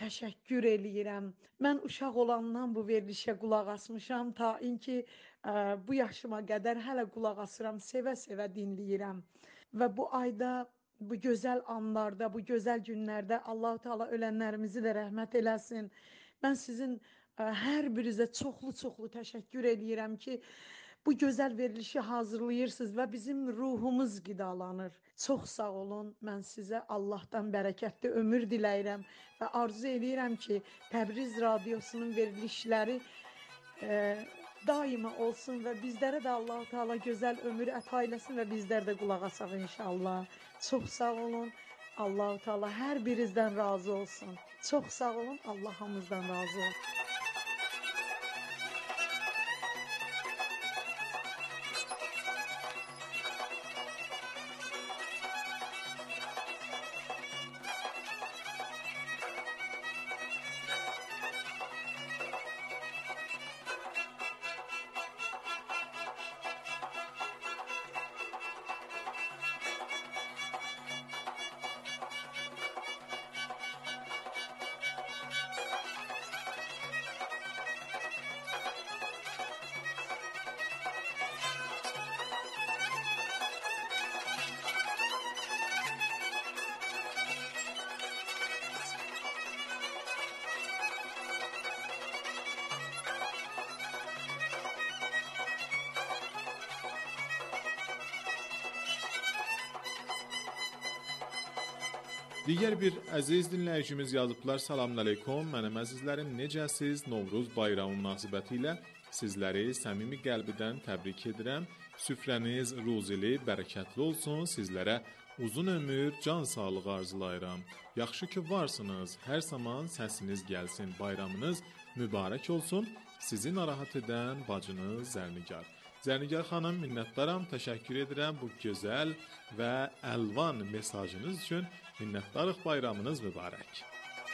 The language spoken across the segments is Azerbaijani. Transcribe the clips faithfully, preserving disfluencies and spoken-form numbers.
təşəkkür eləyirəm. Mən uşaq olandan bu verilişə qulaq asmışam, ta inki ə, bu yaşıma qədər hələ qulaq asıram, sevə-sevə dinləyirəm. Və bu ayda, bu gözəl anlarda, bu gözəl günlərdə Allah-u Teala ölənlərimizi də rəhmət eləsin. Mən sizin ə, hər birinizə çoxlu-çoxlu təşəkkür eləyirəm ki, bu gözəl verilişi hazırlayırsınız və bizim ruhumuz qidalanır. Çox sağ olun. Mən sizə Allahdan bərəkətli ömür diləyirəm və arzu eləyirəm ki, Təbriz Radiosunun verilişləri e, daima olsun və bizlərə də Allah-u Teala gözəl ömür əta eləsin və bizlər də qulaq asaq inşallah. Çox sağ olun. Allah-u Teala hər birinizdən razı olsun. Çox sağ olun. Allah hamımızdan razı olsun. Digər bir əziz dinləyicimiz yazıblar. Salamün əleykum. Mənim əzizlərim, necəsiz? Novruz bayramı münasibətilə sizləri səmimi qəlbdən təbrik edirəm. Süfrəniz ruzili, bərəkətli olsun. Sizlərə uzun ömür, can sağlığı arzulayıram. Yaxşı ki varsınız. Hər zaman səsiniz gəlsin. Bayramınız mübarək olsun. Sizi narahat edən bacınız Zərnigar. Zərnigar xanım, minnətdaram, təşəkkür edirəm bu gözəl və əlvan mesajınız üçün. Minnətdarıq, bayramınız mübarək.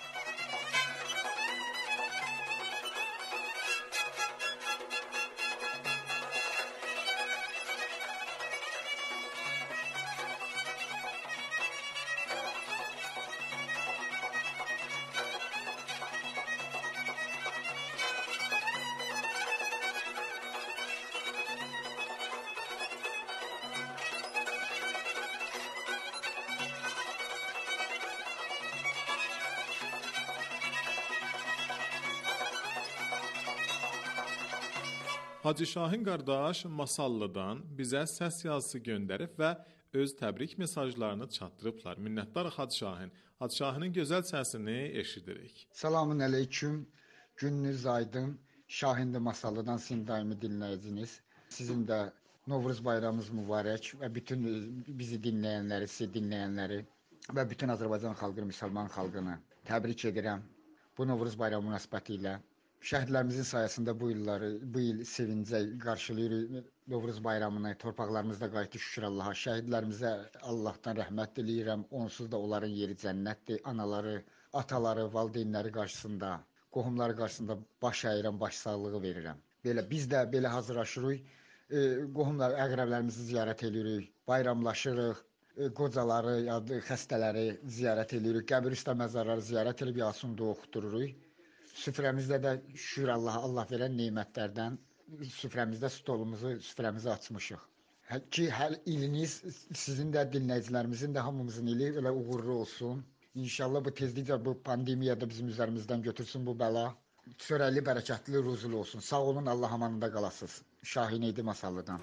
Hacı Şahin qardaş Masallıdan bizə səs yazısı göndərib və öz təbrik mesajlarını çatdırıblar. Minnətdarıq Hacı Şahin. Hacı Şahinin gözəl səsini eşidirik. Selamun aleyküm. Gününüz aydın. Şahindir Masallıdan sizin daimi dinləyiciniz. Sizin də Novruz bayramınız mübarək və bütün bizi dinləyənləri, sizi dinləyənləri və bütün Azərbaycan xalqını, müsəlman xalqını təbrik edirəm. Bu Novruz bayramı münasibətilə şəhidlərimizin sayəsində bu illəri, bu il sevincə qarşılayırıq Novruz bayramını. Torpaqlarımızda qayıtdı şükür Allaha. Şəhidlərimizə Allahdan rəhmət diləyirəm. Onsuz da onların yeri cənnətdir. Anaları, ataları, valideynləri qarşısında, qohumları qarşısında baş əyirəm, baş sağlığı verirəm. Belə biz də belə hazırlaşırıq. E, qohumlar, əqrəblərimizi ziyarət edirik, bayramlaşırıq. E, qocaları, yadı, xəstələri ziyarət edirik. Qəbir üstə məzarları ziyarət edib yasun dua oxudururuq. Süfrəmizdə də şükür Allaha, Allah verən nemətlərdən süfrəmizdə stolumuzu, süfrəmizi açmışıq. Ki, hər iliniz sizin də, dinləyicilərimizin də, hamımızın ili elə uğurlu olsun. İnşallah bu tezliklə bu pandemiyada bizim üzərimizdən götürsün bu bəla. Çörəkli, bərəkətli, ruzulu olsun. Sağ olun, Allah amanında qalasınız. Şahin idi Masallıdan.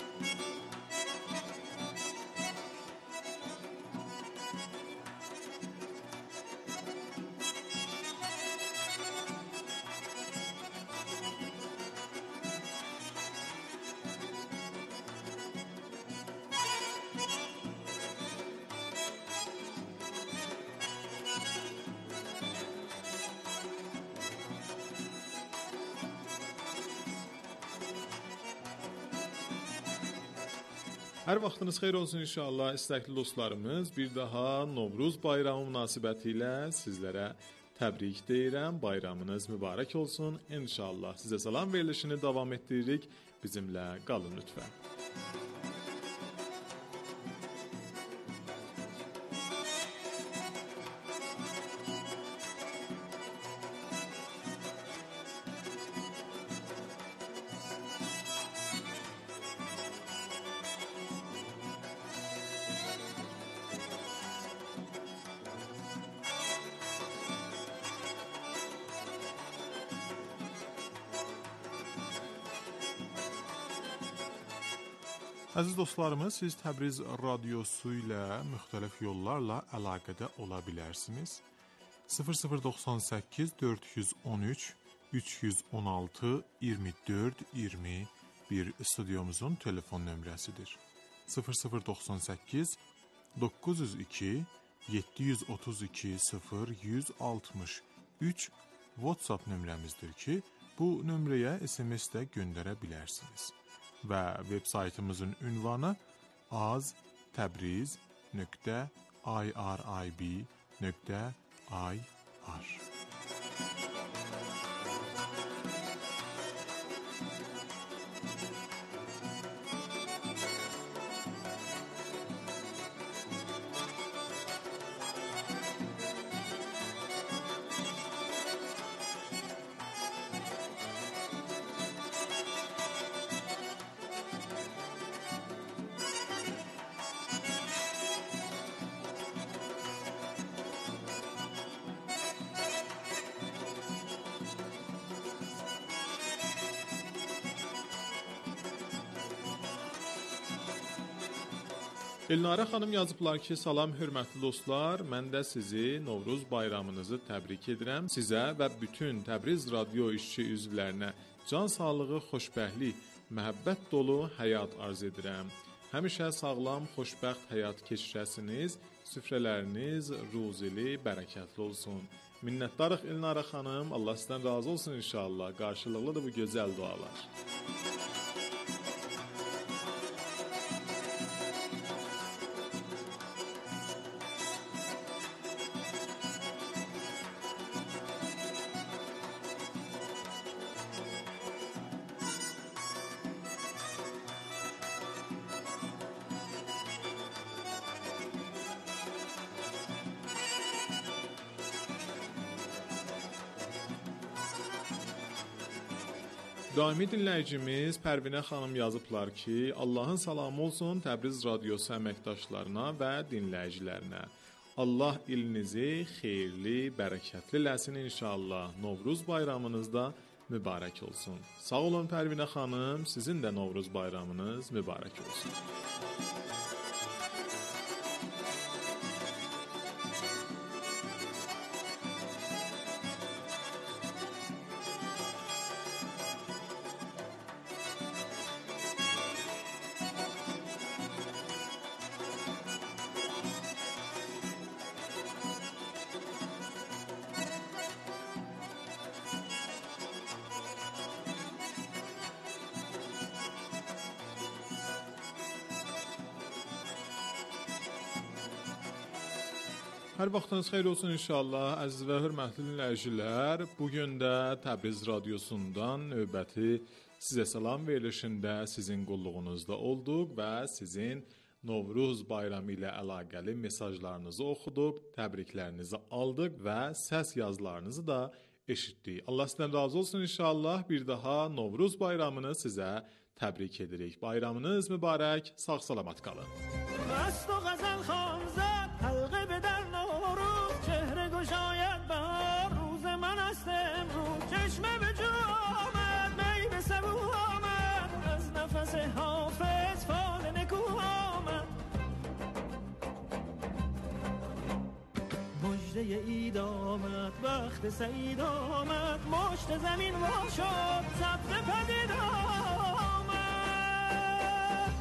Hər vaxtınız xeyir olsun inşallah istəkli dostlarımız. Bir daha Novruz bayramı münasibətilə sizlərə təbrik deyirəm. Bayramınız mübarək olsun. İnşallah sizə salam verilişini davam etdiririk. Bizimlə qalın lütfən. Əziz dostlarımız, siz Təbriz radiosu ilə müxtəlif yollarla əlaqədə ola bilərsiniz. sıfır sıfır doxsan səkkiz dörd yüz on üç üç yüz on altı iyirmi dörd iyirmi bir studiyomuzun telefon nömrəsidir. sıfır sıfır doxsan səkkiz doqquz yüz iki yeddi yüz otuz iki sıfır yüz altmış üç WhatsApp nömrəmizdir ki, bu nömrəyə S M S də göndərə bilərsiniz. Və veb saytımızın ünvanı az təbriz nöqtə irib nöqtə i r. Elnarə xanım yazıblar ki, salam hörmətli dostlar, mən də sizi Novruz bayramınızı təbrik edirəm. Sizə və bütün Təbriz radio işçi üzvlərinə can sağlığı, xoşbəxtlik, məhəbbət dolu həyat arz edirəm. Həmişə sağlam, xoşbəxt həyat keçirəsiniz, süfrələriniz ruzili, bərəkətli olsun. Minnətdarıq Elnarə xanım, Allah sizdən razı olsun inşallah. Qarşılıqlıdır bu gözəl dualar. Daimi dinləyicimiz Pərvinə xanım yazıblar ki, Allahın salamı olsun Təbriz radiosu əməkdaşlarına və dinləyicilərinə. Allah ilinizi xeyirli, bərəkətli eləsin inşallah. Novruz bayramınız da mübarək olsun. Sağ olun Pərvinə xanım, sizin də Novruz bayramınız mübarək olsun. Hər vaxtınız xeyir olsun inşallah, əziz və hörmətli dinləyicilər. Bugün də Təbriz radiosundan növbəti sizə salam verilişində sizin qulluğunuzda olduq və sizin Novruz bayramı ilə əlaqəli mesajlarınızı oxuduq, təbriklərinizi aldıq və səs yazılarınızı da eşitdik. Allah sizdən razı olsun inşallah. Bir daha Novruz bayramını sizə təbrik edirik. Bayramınız mübarək, sağ-salamat qalın. شاید بهار روز من است امروز چشمه به جو آمد می به سبو آمد از نفس حافظ فال نکو آمد مژده عید آمد وقت سعید آمد مشت زمین وا شد سبزه پدید آمد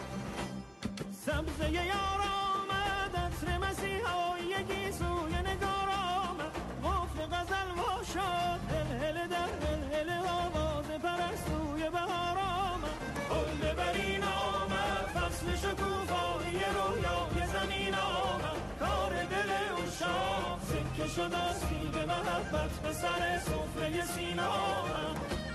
سبزه یار آمد عطر مسیحایی سوی نگاه غزل وا شد هل هل در هل هل آواز پرستوی بهار آمد گل برین آمد فصل شکوفایی رویای زمین آمد کار دل عشاق سکه شد از سیب محبت به سر سفره سینه آمد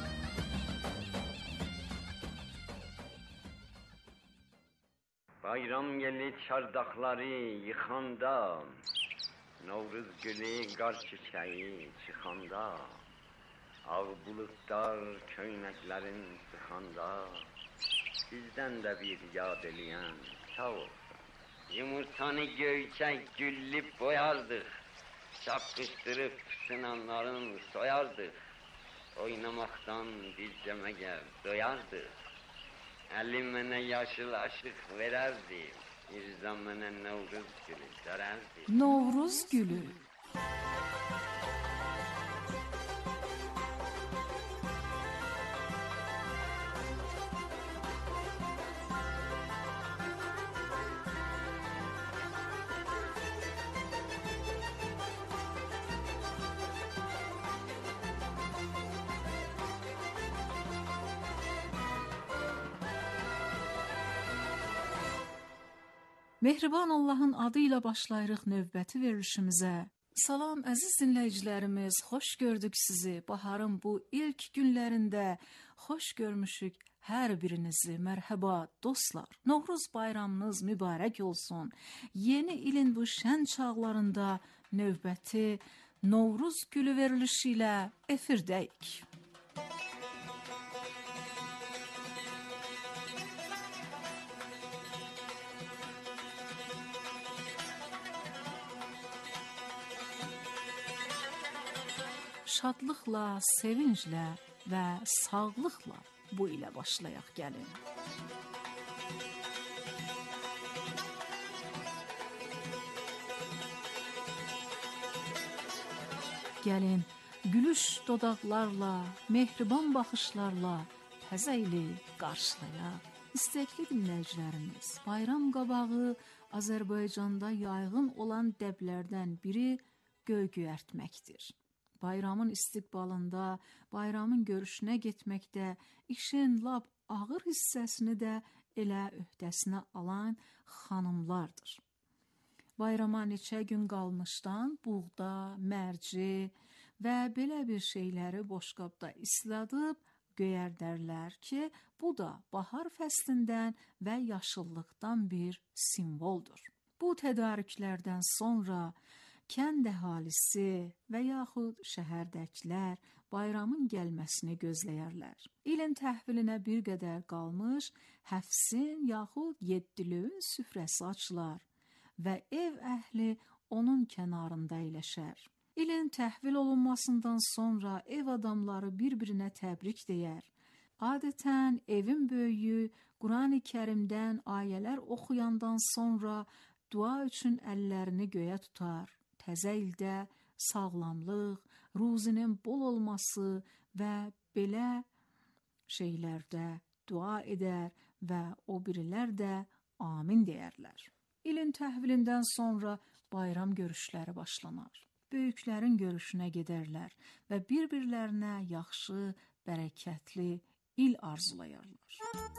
Bayram gelir çardakları yıkanda Novruz gülü qar çiçeği çıxanda Ağ bulutlar köynəklərin sıxanda Sizdən də bir yad eləyən sağ olsun Yumurtanı göyçək güllüb boyardıq Çapqışdırıb sınanların soyardıq Oynamaktan dilcəməgər doyardıq Əlim mənə yaşıl aşıq verərdi, İrzam mənə Novruz gülü dərərdi. Novruz gülü. Mehriban Allahın adı ilə başlayırıq növbəti verilişimizə. Salam əziz dinləyicilərimiz, xoş gördük sizi. Baharın bu ilk günlərində xoş görmüşük hər birinizi. Mərhaba dostlar. Novruz bayramınız mübarək olsun. Yeni ilin bu şən çağlarında növbəti Novruz gülü verilişi ilə efirdəyik. Şadlıqla, sevinclə və sağlıqla bu ilə başlayaq gəlin. Gəlin, gülüş dodaqlarla, mehriban baxışlarla təzə ili qarşılayaq. İstəkli dinləyicilərimiz, bayram qabağı Azərbaycanda yaygın olan dəblərdən biri göy-göyərtməkdir. Bayramın istiqbalında, bayramın görüşünə getməkdə işin lap ağır hissəsini də elə öhdəsinə alan xanımlardır. Bayrama neçə gün qalmışdan buğda, mərci və belə bir şeyləri boşqabda isladıb göyərdərlər ki, bu da bahar fəslindən və yaşıllıqdan bir simvoldur. Bu tədarüklərdən sonra kənd əhalisi və yaxud şəhərdəkilər bayramın gəlməsini gözləyərlər. İlin təhvilinə bir qədər qalmış, həfsin yaxud yeddilüyün süfrəsi açılar və ev əhli onun kənarında əyləşər. İlin təhvil olunmasından sonra ev adamları bir-birinə təbrik deyər. Adətən evin böyüyü Qurani Kərimdən ayələr oxuyandan sonra dua üçün əllərini göyə tutar. Təzə ildə sağlamlıq, ruzinin bol olması və belə şeylərdə dua edər və o birilər də amin deyərlər. İlin təhvilindən sonra bayram görüşləri başlanar. Böyüklərin görüşünə gedərlər və bir-birlərinə yaxşı, bərəkətli il arzulayarlar.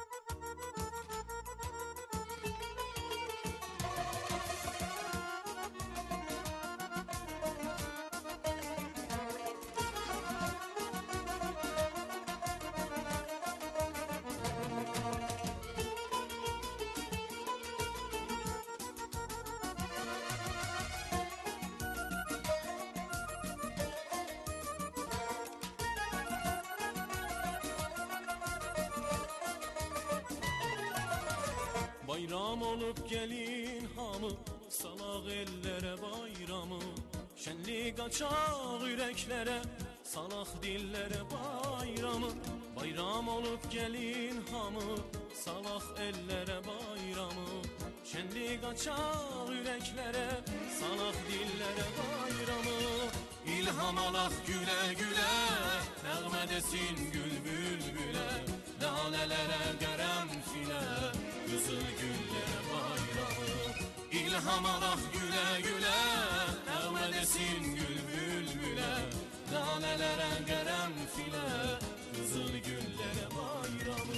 Bayram olup gelin hamı, salaq ellere bayramı. Şenlik açaq yüreklere, salaq dillere bayramı. Bayram olup gelin hamı, salaq ellere bayramı. Şenlik açaq yüreklere, salaq dillere bayramı. İlham alaq güle güle, nəğmə desin gül bülbüle. Lalelere qərəmfilə, qızıl güllere bayramı. İlham alaq güle güle, nəğmə desin gül bülbüle. Lalelere qərəmfilə, qızıl güllere bayramı.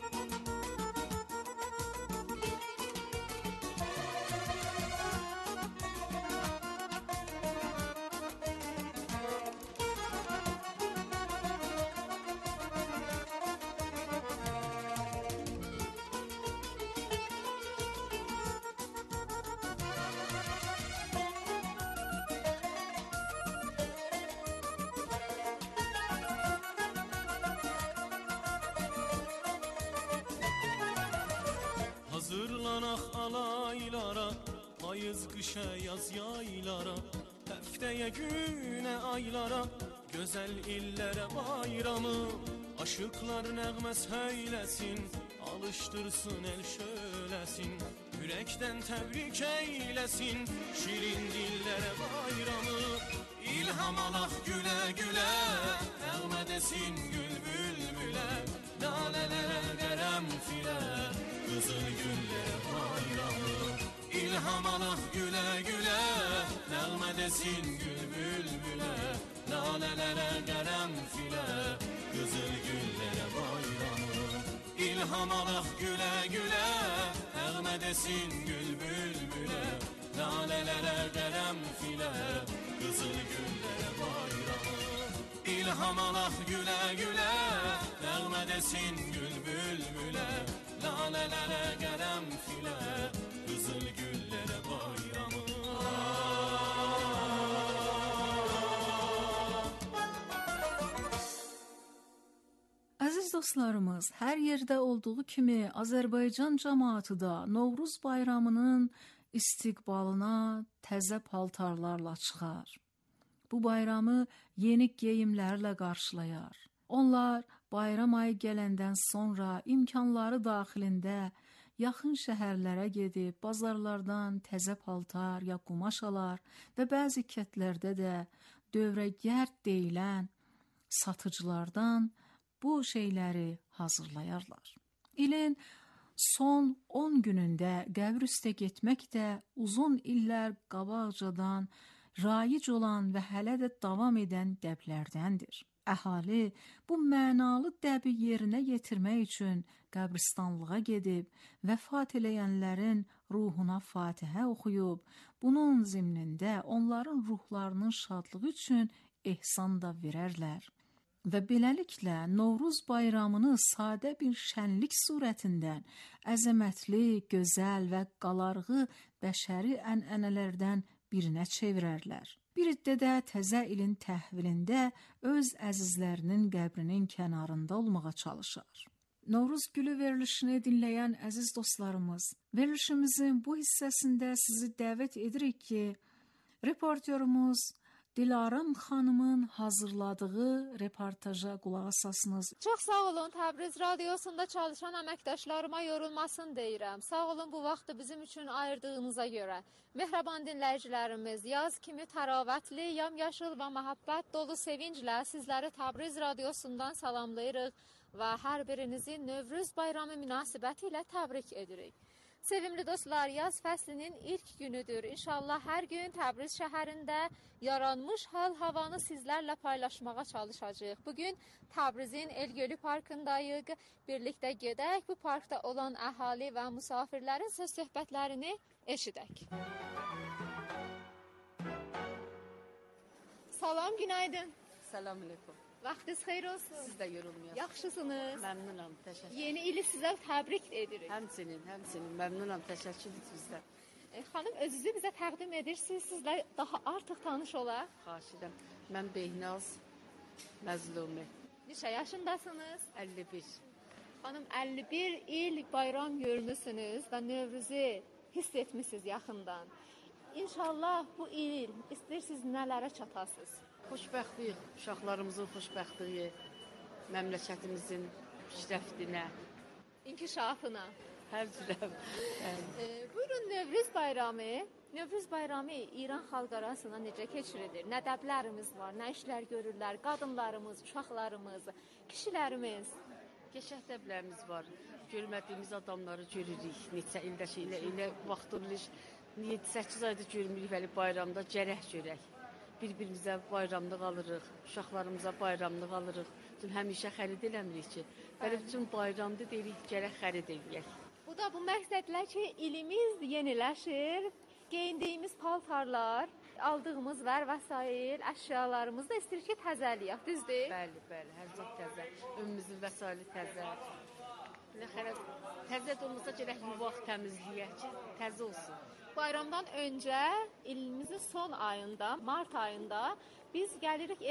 Hazırlanak alaylara, payız kışa yaz yaylara. Həftəyə günə aylara, gözəl illere bayramı. Aşıqlar nəğmə söyləsin, alıştırsın el şölesin, yürekten tebrik eylesin şirin dillere bayramı. İlham alaq güle güle, nəğmə desin gül bülbülə, lalelere qərəmfilə, qızıl güllere bayramı. İlham alaq güle güle, nəğmə desin gül bülbülə, lalelere qərəmfilə, qızıl güllere bayramı. İlham alaq güle güle, nəğmə desin gül bülbülə, lalelere qərəmfilə, qızıl güllere bayramı. İlham alaq güle güle, nəğmə desin gül bülbülə, lalelere qərəmfilə, qızıl güllere bayramı. Əziz dostlarımız, hər yerdə olduğu kimi Azərbaycan cəmaatı da Novruz bayramının istiqbalına təzə paltarlarla çıxar. Bu bayramı yeni geyimlərlə qarşılayar. Onlar bayram ayı gələndən sonra imkanları daxilində yaxın şəhərlərə gedib bazarlardan təzə paltar ya qumaş alar və bəzi kətlərdə də dövrəgərd deyilən satıcılardan bu şeyləri hazırlayarlar. İlin son on günündə qəbr üstə getmək də uzun illər qabaqcadan raic olan və hələ də davam edən dəblərdəndir. Əhali bu mənalı dəbi yerinə yetirmək üçün qəbristanlığa gedib, vəfat eləyənlərin ruhuna Fatihə oxuyub, bunun zimnində onların ruhlarının şadlığı üçün ehsan da verərlər. Və beləliklə Novruz bayramını sadə bir şənlik surətindən əzəmətli, gözəl və qalarğı bəşəri ənənələrdən birinə çevirərlər. Bir iddə də təzə ilin təhvilində öz əzizlərinin qəbrinin kənarında olmağa çalışar. Novruz gülü verilişini dinləyən əziz dostlarımız, verilişimizin bu hissəsində sizi dəvət edirik ki, reportyorumuz Dilaram xanımın hazırladığı reportaja qulaq asasınız. Çox sağ olun, Təbriz Radiosunda çalışan əməkdaşlarıma yorulmasın deyirəm. Sağ olun bu vaxtı bizim üçün ayırdığınıza görə. Mehraban dinləyicilərimiz, yaz kimi təravətli, yamyaşıl və məhəbbət dolu sevinclə sizləri Təbriz Radiosundan salamlayırıq və hər birinizi Növruz bayramı münasibəti ilə təbrik edirik. Sevimli dostlar, yaz fəslinin ilk günüdür. İnşallah hər gün Təbriz şəhərində yaranmış hal-havanı sizlərlə paylaşmağa çalışacağıq. Bugün Təbrizin Elgölü parkındayıq. Birlikdə gedək, bu parkda olan əhali və musafirlərin söz söhbətlərini eşidək. Salam, günaydın. Salam aleyküm. Vaxtınız xeyir olsun. Siz də yorulmayasınız. Yaxşısınız. Məmnunam, təşəkkür. Yeni ili sizə təbrik edirik. Həmçinin, həmçinin məmnunam, təşəkkür sizdən. E, xanım, özünüzü bizə təqdim edirsiniz. Sizlə daha artıq tanış olaq. Xahiş edirəm. Mən Behnaz Məzlumi. Neçə yaşındasınız? əlli bir. Xanım, əlli bir il bayram görmüsünüz və Növruzu hiss etmisiniz yaxından. İnşallah bu il istəyirsiniz nələrə çatasınız? Xoşbəxtlik, uşaqlarımızın xoşbəxtliyi, məmləkətimizin pişrəftinə, İnkişafına. hər cürəm. E, buyurun, Növruz bayramı. Növruz bayramı İran xalq arasında necə keçirilir? Nə dəblərimiz var, nə işlər görürlər? Qadınlarımız, uşaqlarımız, kişilərimiz. Qəşəng dəblərimiz var. Görmədiyimiz adamları görürük. Neçə ildəki ilə elə vaxtırlıq yeddi səkkiz ayda görmürük, vəli bayramda gərək görək. Bir-birimizə bayramlıq alırıq, uşaqlarımıza bayramlıq alırıq. Bütün həmişə xərid eləmirik ki, belə bütün bayramda deyirik, gərək xərid eləyək. Bu da bu məqsədlə ki, ilimiz yeniləşir, geyindiyimiz paltarlar, aldığımız vər və sair əşyalarımızı da istəyir ki, təzəliyək, düzdür? Bəli, bəli, hər şey təzə, ömrümüzün vəsaili təzə. Xərə, təzə də olmasa gərək yuvaq təmizləyək ki, təzə olsun. Bayramdan öncə ilimizin son ayında, mart ayında biz gəlirik